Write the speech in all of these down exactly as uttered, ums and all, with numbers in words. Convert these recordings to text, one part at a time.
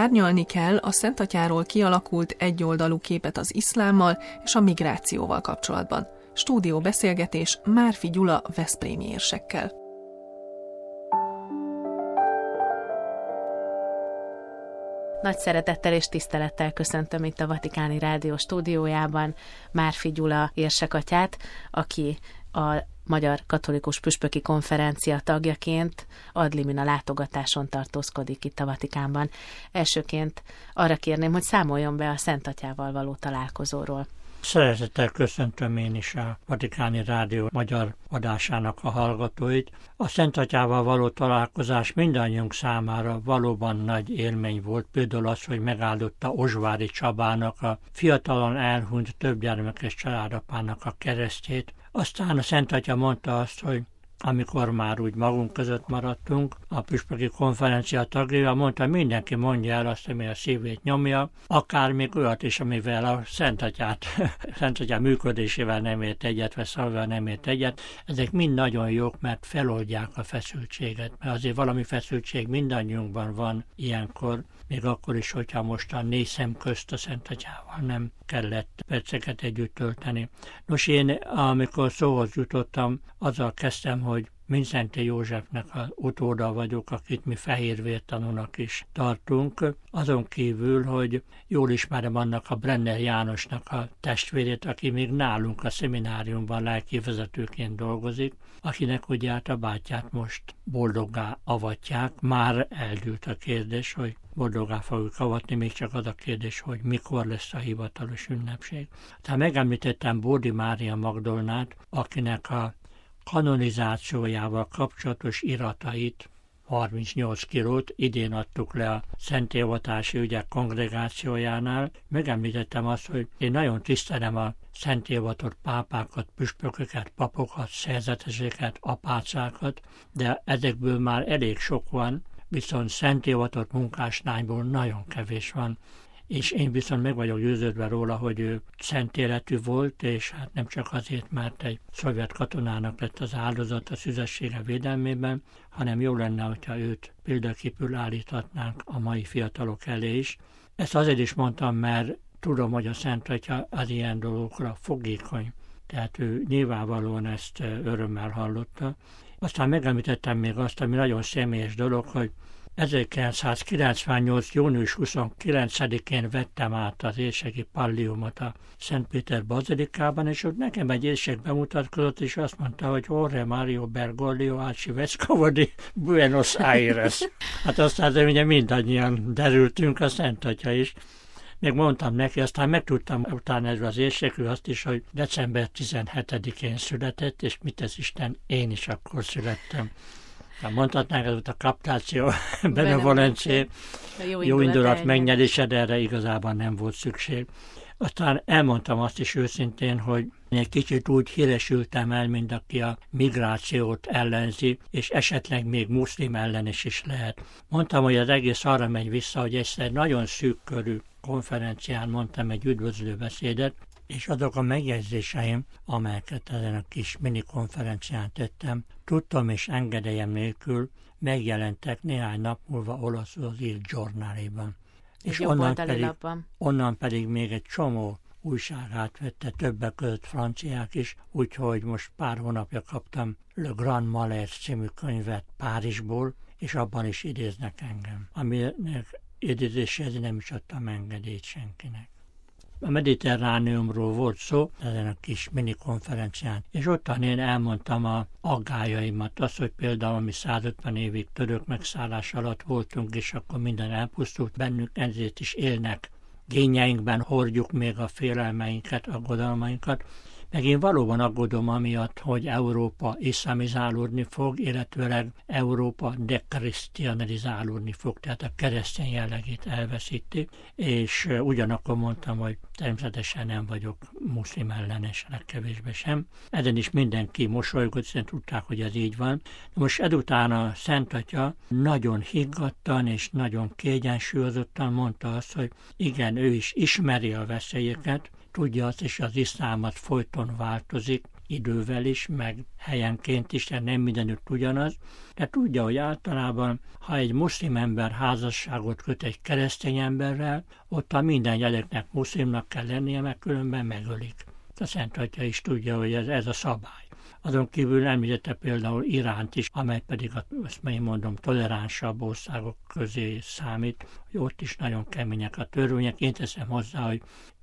árnyalni kell a Szentatyáról kialakult egyoldalú képet az iszlámmal és a migrációval kapcsolatban. Stúdió beszélgetés Márfi Gyula veszprémi érsekkel. Nagy szeretettel és tisztelettel köszöntöm itt a Vatikáni Rádió stúdiójában Márfi Gyula érsekatyát, aki a Magyar Katolikus Püspöki Konferencia tagjaként ad limina látogatáson tartózkodik itt a Vatikánban. Elsőként arra kérném, hogy számoljon be a Szentatyával való találkozóról. Szeretettel köszöntöm én is a Vatikáni Rádió magyar adásának a hallgatóit. A Szentatyával való találkozás mindannyiunk számára valóban nagy élmény volt. Például az, hogy megáldotta Ozsvári Csabának, a fiatalon elhunyt többgyermekes családapának a keresztjét. Aztán a Szentatya mondta azt, hogy amikor már úgy magunk között maradtunk, a Püspöki Konferencia tagjaival mondta, mindenki mondja el azt, ami a szívét nyomja, akár még olyat is, amivel a Szentatyát, Szentatyá működésével nem ért egyet, vagy szavával nem ért egyet. Ezek mind nagyon jók, mert feloldják a feszültséget, mert azért valami feszültség mindannyiunkban van ilyenkor, még akkor is, hogyha most a négy szem közt a Szentatyával nem kellett perceket együtt tölteni. Nos, én amikor szóhoz jutottam, azzal kezdtem, hogy Mindszenty Józsefnek az utóda vagyok, akit mi fehérvértanúnak is tartunk. Azon kívül, hogy jól ismerem annak a Brenner Jánosnak a testvérét, aki még nálunk a szemináriumban lelkivezetőként dolgozik, akinek ugye hát a bátyját most boldoggá avatják. Már eldőlt a kérdés, hogy boldoggá fogjuk avatni, még csak az a kérdés, hogy mikor lesz a hivatalos ünnepség. Tehát megemlítettem Bódi Mária Magdolnát, akinek a kanonizációjával kapcsolatos iratait, harmincnyolc kilót idén adtuk le a Szentélyavatási Ügyek Kongregációjánál. Megemlítettem azt, hogy én nagyon tisztelem a szentélyavatott pápákat, püspököket, papokat, szerzeteseket, apácákat, de ezekből már elég sok van, viszont szentélyavatott munkáslányból nagyon kevés van. És én viszont meg vagyok győződve róla, hogy ő szent életű volt, és hát nem csak azért, mert egy szovjet katonának lett az áldozat a szüzessége védelmében, hanem jó lenne, hogyha őt példaképül állíthatnánk a mai fiatalok elé is. Ezt azért is mondtam, mert tudom, hogy a Szentatya az ilyen dolgokra fogékony, tehát ő nyilvánvalóan ezt örömmel hallotta. Aztán megemlítettem még azt, ami nagyon személyes dolog, hogy ezerkilencszázkilencvennyolc. június huszonkilencedikén vettem át az érseki palliumot a Szent Péter bazilikában, és ott nekem egy érsek bemutatkozott, és azt mondta, hogy Jorge Mario Bergoglio Alci Vescovo di Buenos Aires. Hát aztán de ugye mindannyian derültünk, a Szentatya is. Még mondtam neki, aztán megtudtam utána ezzel az érsekről azt is, hogy december tizenhetedikén született, és mit tesz Isten, én is akkor születtem. Mondhatnánk, ez volt a kaptáció, benevolencé, jó, jó indulat megnyerése, de erre igazából nem volt szükség. Aztán elmondtam azt is őszintén, hogy egy kicsit úgy híresültem el, mint aki a migrációt ellenzi, és esetleg még muszlim ellenes is lehet. Mondtam, hogy az egész arra megy vissza, hogy egyszer nagyon szűk körű konferencián mondtam egy üdvözlő beszédet, és azok a megjegyzéseim, amelyeket ezen a kis mini konferencián tettem, tudtam és engedélyem nélkül megjelentek néhány nap múlva olaszul az Il Giornale-ban. És onnan pedig, onnan pedig még egy csomó újság átvette, többek között franciák is, úgyhogy most pár hónapja kaptam Le Grand Malheur című könyvet Párizsból, és abban is idéznek engem, aminek idézéséhez nem is adtam engedélyt senkinek. A Mediterrániumról volt szó ezen a kis mini konferencián, és ottan én elmondtam a aggájaimat, az, hogy például mi százötven évig török megszállás alatt voltunk, és akkor minden elpusztult bennünk, ezért is élnek. Génjeinkben hordjuk még a félelmeinket, aggodalmainkat. Meg én valóban aggódom amiatt, hogy Európa iszlamizálódni fog, illetőleg Európa dekrisztianizálódni fog, tehát a keresztény jellegét elveszíti, és ugyanakkor mondtam, hogy természetesen nem vagyok muszlim ellenes, legkevésbé sem. Ezen is mindenki mosolygott, hiszen tudták, hogy ez így van. Most ezután a Szentatya nagyon higgadtan és nagyon kiegyensúlyozottan mondta azt, hogy igen, ő is ismeri a veszélyeket, tudja azt is, az iszlámat folyton változik, idővel is, meg helyenként is, tehát nem mindenütt ugyanaz, de tudja, hogy általában, ha egy muszlim ember házasságot köt egy keresztény emberrel, ott a minden gyereknek muszlimnak kell lennie, meg különben megölik. A Szent Atya is tudja, hogy ez, ez a szabály. Azon kívül említette például Iránt is, amely pedig, azt én mondom, toleránsabb országok közé számít, hogy ott is nagyon kemények a törvények. Én teszem hozzá, hogy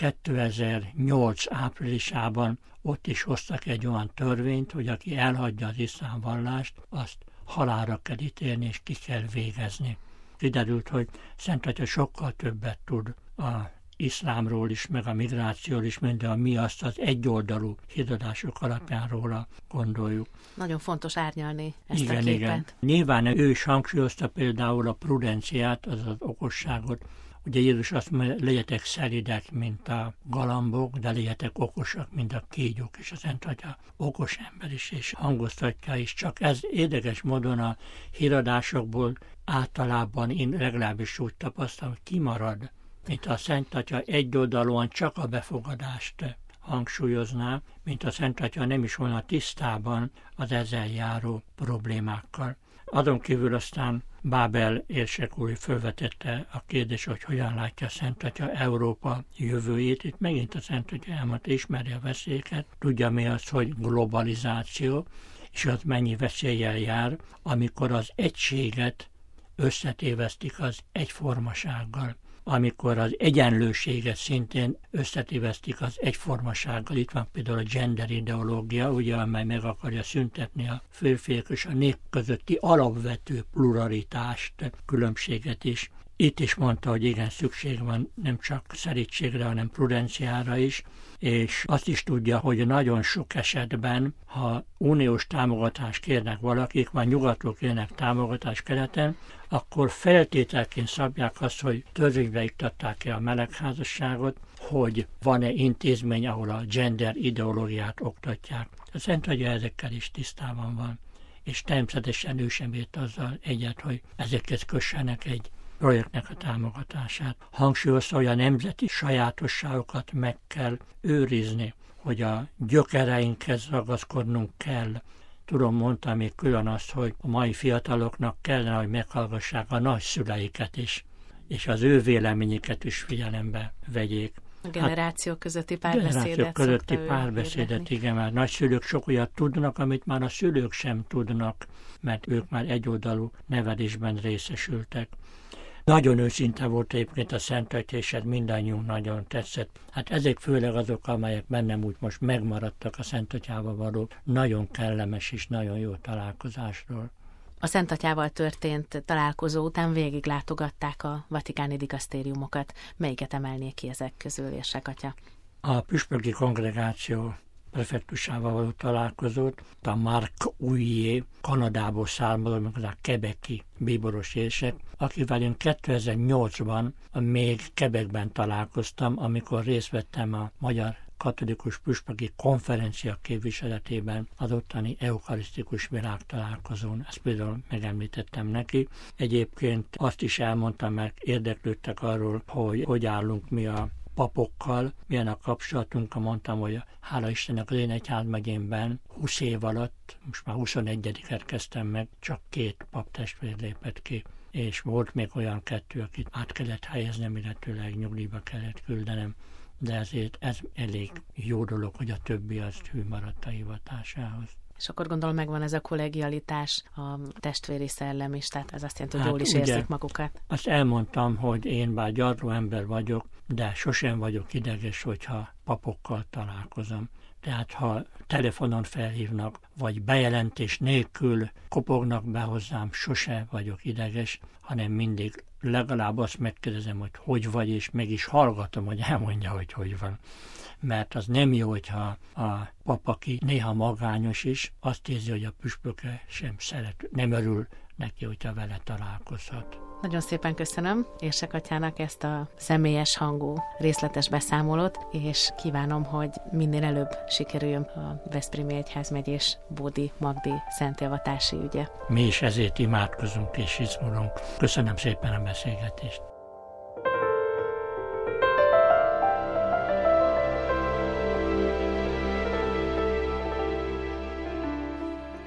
kétezer-nyolc áprilisában ott is hoztak egy olyan törvényt, hogy aki elhagyja az iszlám vallást, azt halálra kell ítélni és ki kell végezni. Kiderült, hogy Szent Atya sokkal többet tud a iszlámról is, meg a migrációról is, mint a mi azt az egyoldalú hirdetések alapján róla gondoljuk. Nagyon fontos árnyalni ezt igen, a képet. Igen. Nyilván ő is hangsúlyozta például a prudenciát, az az okosságot. Ugye Jézus azt mondja, legyetek szelidek, mint a galambok, de legyetek okosak, mint a kígyók, és a Szent Atya okos ember is, és hangoztatja is. Csak ez érdekes módon a híradásokból általában én legalábbis úgy tapasztalom, hogy kimarad, mint a Szent Atya egyoldalúan csak a befogadást hangsúlyozná, mint a Szent Atya nem is volna tisztában az ezzel járó problémákkal. Azon kívül aztán Bábel érsek úr felvetette a kérdés, hogy hogyan látja a Szent Atya Európa jövőjét. Itt megint a Szent Atya elmondta, ismeri a veszélyeket, tudja mi az, hogy globalizáció, és az mennyi veszéllyel jár, amikor az egységet összetévesztik az egyformasággal, amikor az egyenlőséget szintén összetévesztik az egyformasággal. Itt van például a gender ideológia, ugye, amely meg akarja szüntetni a férfiak és a nép közötti alapvető pluralitást, különbséget is. Itt is mondta, hogy igen, szükség van nem csak szerítségre, hanem prudenciára is, és azt is tudja, hogy nagyon sok esetben, ha uniós támogatást kérnek valakik, vagy nyugatról kérnek támogatást keleten, akkor feltételként szabják azt, hogy törvénybe iktatták-e a melegházasságot, hogy van-e intézmény, ahol a gender ideológiát oktatják. A Szent Atya ezekkel is tisztában van, és természetesen ő sem ért azzal egyet, hogy ezeket kössenek egy projektnek a támogatását. Hangsúlyozta, hogy a nemzeti sajátosságokat meg kell őrizni, hogy a gyökereinkhez ragaszkodnunk kell. Tudom, mondtam még külön azt, hogy a mai fiataloknak kellene, hogy meghallgassák a nagyszüleiket is, és az ő véleményeket is figyelembe vegyék. A generációk hát, közötti párbeszédet generációk közötti párbeszédet, igen, mert nagyszülők sok olyat tudnak, amit már a szülők sem tudnak, mert ők már egyoldalú nevelésben részesültek. Nagyon őszinte volt egyébként a Szent Atya, és ez mindannyiunk nagyon tetszett. Hát ezek főleg azok, amelyek bennem úgy most megmaradtak a Szent Atyával való nagyon kellemes és nagyon jó találkozásról. A Szent Atyával történt találkozó után végig látogatták a vatikáni dikasztériumokat. Melyiket emelnék ki ezek közül, érsek atya? A püspöki kongregáció prefektusával való találkozót, a Mark Ujjé, Kanadából származó, a quebeci bíboros érsek, akivel én kétezer-nyolcban még Quebecben találkoztam, amikor részt vettem a Magyar Katolikus Püspöki Konferencia képviseletében az ottani eukarisztikus világtalálkozón. Ezt például megemlítettem neki. Egyébként azt is elmondtam, mert érdeklődtek arról, hogy hogy állunk mi a papokkal, milyen a kapcsolatunk, mondtam, hogy hála Istennek az én egyházmegyémben húsz év alatt, most már huszonegyediket kezdtem meg, csak két paptestvér lépett ki, és volt még olyan kettő, akit át kellett helyeznem, illetőleg nyugdíjba kellett küldenem, de ezért ez elég jó dolog, hogy a többi az hű maradt a hivatásához. És akkor gondolom megvan ez a kollegialitás, a testvéri szellem is, tehát ez azt jelenti, hogy hát jól is ugye, érzik magukat. Azt elmondtam, hogy én bár gyarló ember vagyok, de sosem vagyok ideges, hogyha papokkal találkozom. Tehát ha telefonon felhívnak, vagy bejelentés nélkül kopognak be hozzám, sose vagyok ideges, hanem mindig legalább azt megkérdezem, hogy hogy vagy, és meg is hallgatom, hogy elmondja, hogy hogy van. Mert az nem jó, hogyha a pap, aki néha magányos is, azt érzi, hogy a püspöke sem szeret, nem örül neki, hogyha vele találkozhat. Nagyon szépen köszönöm érsek atyának ezt a személyes hangú, részletes beszámolót, és kívánom, hogy minél előbb sikerüljön a Veszprémi Egyházmegyés Bódi Magdi szentélvatási ügye. Mi is ezért imádkozunk és izgulunk. Köszönöm szépen a beszélgetést.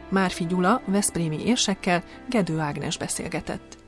Márfi Gyula veszprémi érsekkel Gedő Ágnes beszélgetett.